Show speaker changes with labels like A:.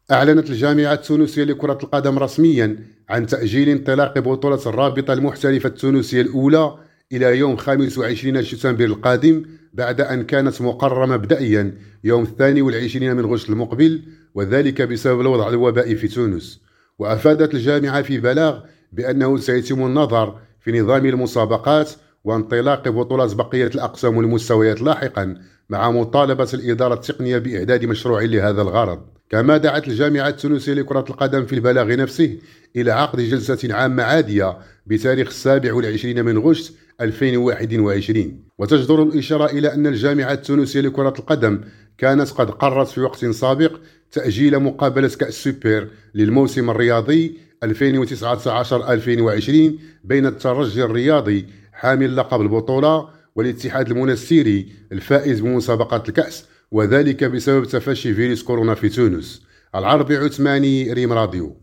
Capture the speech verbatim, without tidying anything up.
A: أعلنت الجامعة التونسية لكرة القدم رسميا عن تأجيل انطلاق بطولة الرابطة المحترفة التونسية الأولى إلى يوم خامس وعشرين شتنبر القادم، بعد أن كانت مقررة مبدئيا يوم الثاني والعشرين من غشت المقبل، وذلك بسبب الوضع الوبائي في تونس. وأفادت الجامعة في بلاغ بأنه سيتم النظر في نظام المسابقات وانطلاق بطولة بقية الأقسام والمستويات لاحقا، مع مطالبة الإدارة التقنية بإعداد مشروع لهذا الغرض. كما دعت الجامعة التونسية لكرة القدم في البلاغ نفسه إلى عقد جلسة عامة عادية بتاريخ السابع والعشرين من غشت ألفين وواحد وعشرين. وتجدر الإشارة إلى أن الجامعة التونسية لكرة القدم كانت قد قررت في وقت سابق تأجيل مقابلة كأس سوبر للموسم الرياضي ألفين وتسعة عشر ألفين وعشرين بين الترجي الرياضي حامل لقب البطولة والاتحاد المنستيري الفائز بمسابقة الكأس، وذلك بسبب تفشي فيروس كورونا في تونس. العربي عثماني، ريم راديو.